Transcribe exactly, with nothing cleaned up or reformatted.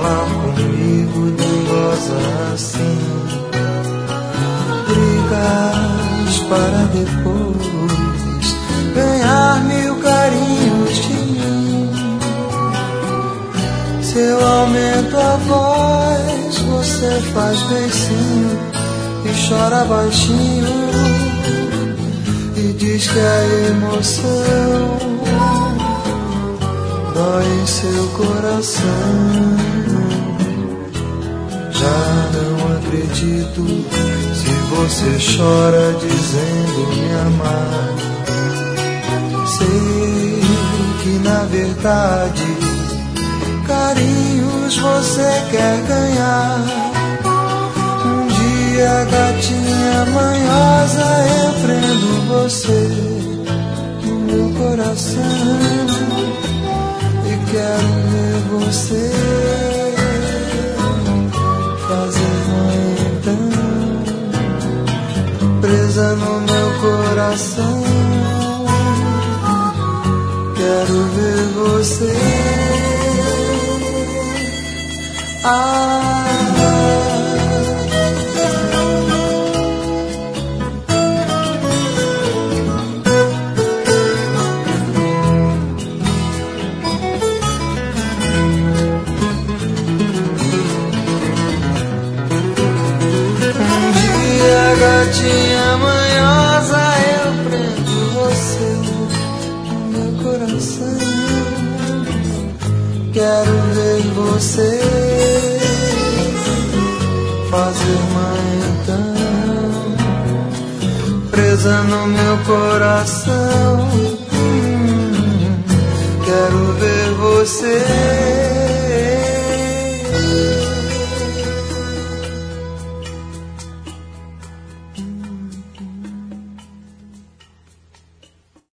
falar comigo, dengosa assim. Brigas para depois ganhar mil carinhos de mim. Se eu aumento a voz, você faz beicinho e chora baixinho e diz que a emoção dói em seu coração. Já não acredito se você chora dizendo me amar. Sei que na verdade carinhos você quer ganhar. Um dia, gatinha manhosa, eu prendo você no meu coração e quero ver você fazer mãe então, presa no meu coração. Quero ver você. Ah, um dia, gatinha manhosa, eu prendo você no meu coração. Quero ver você fazer mãe então, presa no meu coração. Hum, quero ver você